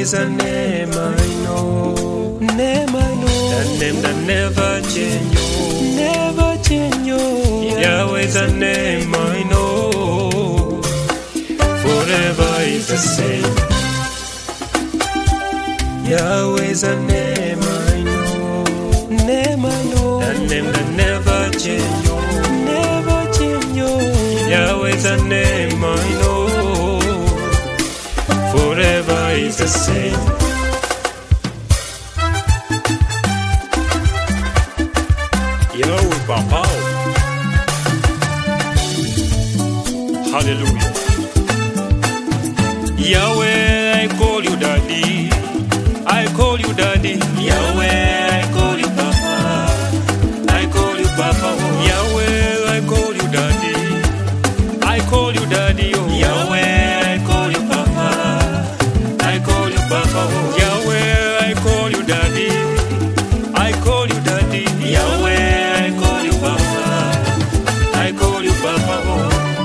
Yahweh's a name I know, name I know, a name that never change, never change. Yahweh's a name I know, forever is the same. Yahweh's a name I know, name I know, a name that never change, never change. Yahweh's a name I know, forever is the same. Yahweh Papa. Hallelujah. Yahweh, I call you daddy. I call you daddy. Yahweh, I call you papa. I call you papa. Oh. Yahweh, I call you daddy. I call you daddy. Oh. Yahweh, I call you papa. I call you papa. Oh. Yahweh, I call you daddy. I call you daddy. Yahweh, I call you papa. I call you papa. Oh.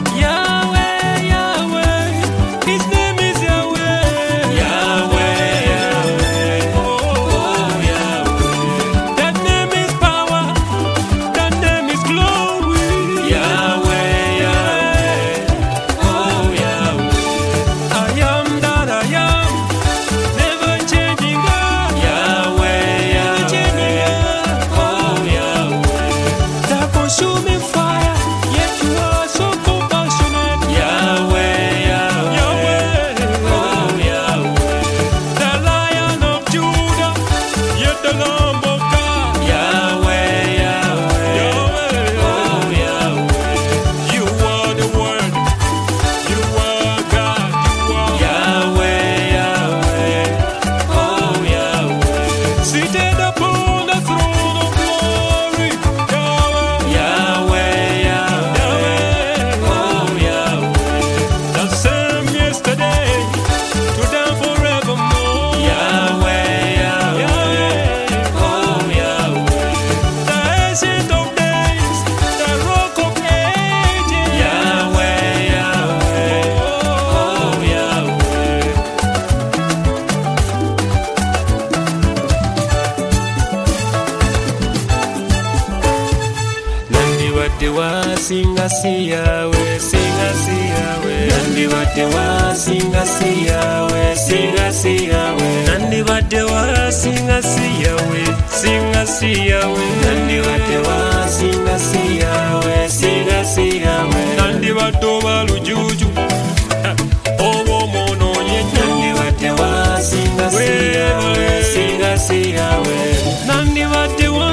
Singa siyawe, singa siyawe. Nandi badewa, singa siyawe, singa siyawe. Nandi badewa, singa siyawe, singa siyawe. Nandi badewa, singa siyawe, singa siyawe. Nandi badoba lujuju, obo mono nye. Nandi badewa, singa siyawe, singa siyawe. Nandi badewa,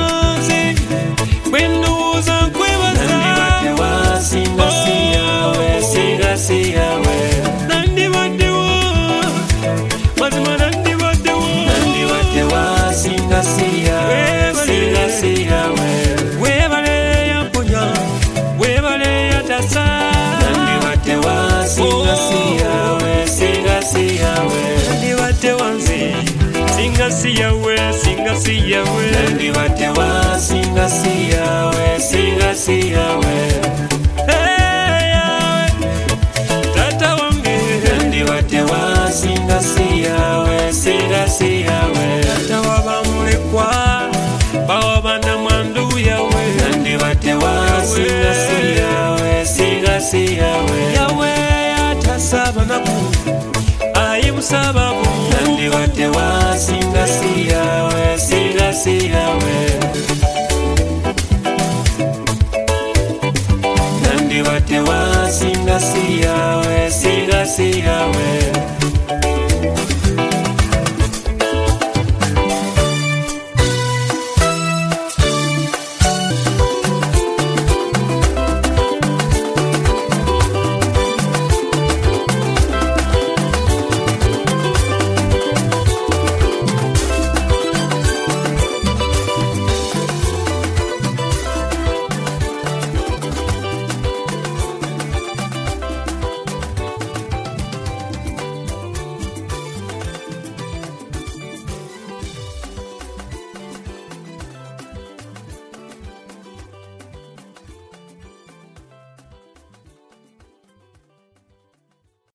wendo zankwe. Singa siyawe, singa siyawe. Nandi badewa, mazima nandi badewa. Nandi badewa, singa siyawe, singa siyawe. Webale ya ponya, webale ya tasa. Nandi badewa, singa siyawe, singa siyawe. Nandi badewa nzi, singa siyawe, singa siyawe. Nandi badewa, singa siyawe.